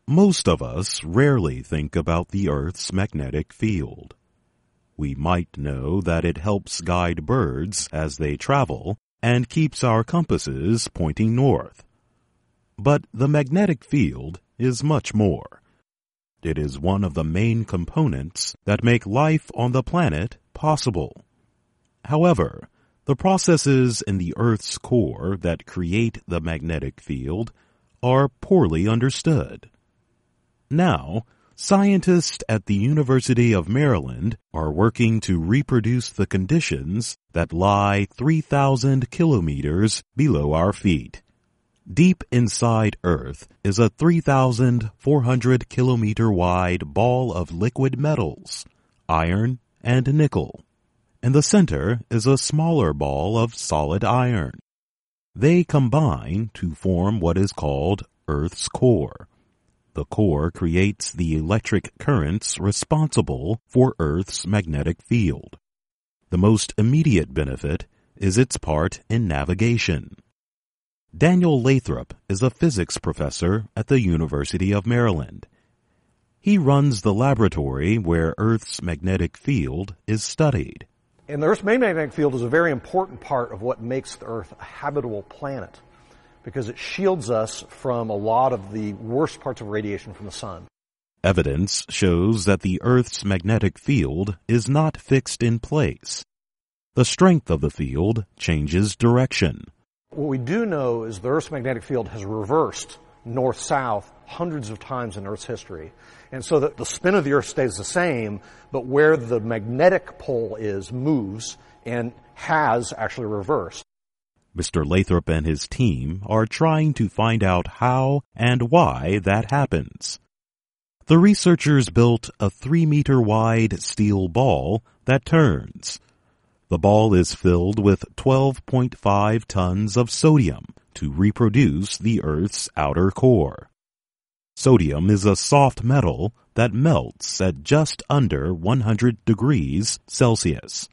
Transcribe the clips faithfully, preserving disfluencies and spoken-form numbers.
Most of us rarely think about the Earth's magnetic field. We might know that it helps guide birds as they travel and keeps our compasses pointing north. But the magnetic field is much more. It is one of the main components that make life on the planet possible. However, the processes in the Earth's core that create the magnetic field are poorly understood. Now, scientists at the University of Maryland are working to reproduce the conditions that lie three thousand kilometers below our feet. Deep inside Earth is a three thousand four hundred kilometer wide ball of liquid metals, iron and nickel. In the center is a smaller ball of solid iron. They combine to form what is called Earth's core. The core creates the electric currents responsible for Earth's magnetic field. The most immediate benefit is its part in navigation. Daniel Lathrop is a physics professor at the University of Maryland. He runs the laboratory where Earth's magnetic field is studied. And the Earth's main magnetic field is a very important part of what makes the Earth a habitable planet, because it shields us from a lot of the worst parts of radiation from the sun. Evidence shows that the Earth's magnetic field is not fixed in place. The strength of the field changes direction. What we do know is the Earth's magnetic field has reversed north-south hundreds of times in Earth's history. And so that the spin of the Earth stays the same, but where the magnetic pole is moves and has actually reversed. Mister Lathrop and his team are trying to find out how and why that happens. The researchers built a three-meter wide steel ball that turns. The ball is filled with twelve point five tons of sodium to reproduce the Earth's outer core. Sodium is a soft metal that melts at just under one hundred degrees Celsius.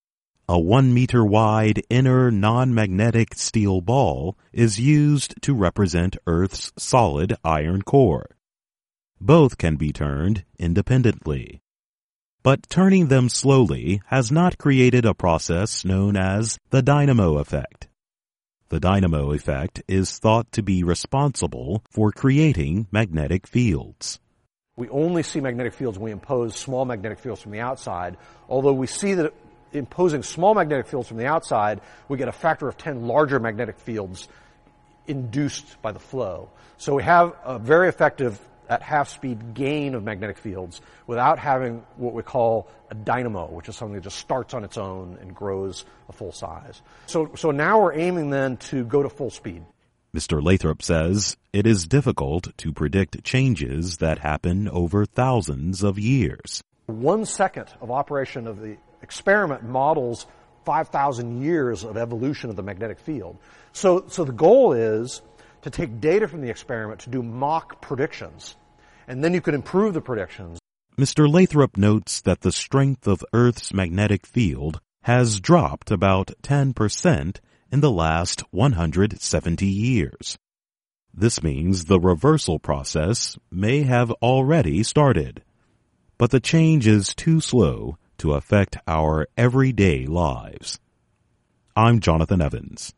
A one-meter wide inner non-magnetic steel ball is used to represent Earth's solid iron core. Both can be turned independently. But turning them slowly has not created a process known as the dynamo effect. The dynamo effect is thought to be responsible for creating magnetic fields. We only see magnetic fields when we impose small magnetic fields from the outside, although we see that imposing small magnetic fields from the outside, we get a factor of ten larger magnetic fields induced by the flow. So we have a very effective at half speed gain of magnetic fields without having what we call a dynamo, which is something that just starts on its own and grows a full size. So, so now we're aiming then to go to full speed. Mister Lathrop says it is difficult to predict changes that happen over thousands of years. One second of operation of the experiment models five thousand years of evolution of the magnetic field. So, so the goal is to take data from the experiment to do mock predictions, and then you can improve the predictions. Mister Lathrop notes that the strength of Earth's magnetic field has dropped about ten percent in the last one hundred seventy years. This means the reversal process may have already started, but the change is too slow to affect our everyday lives. I'm Jonathan Evans.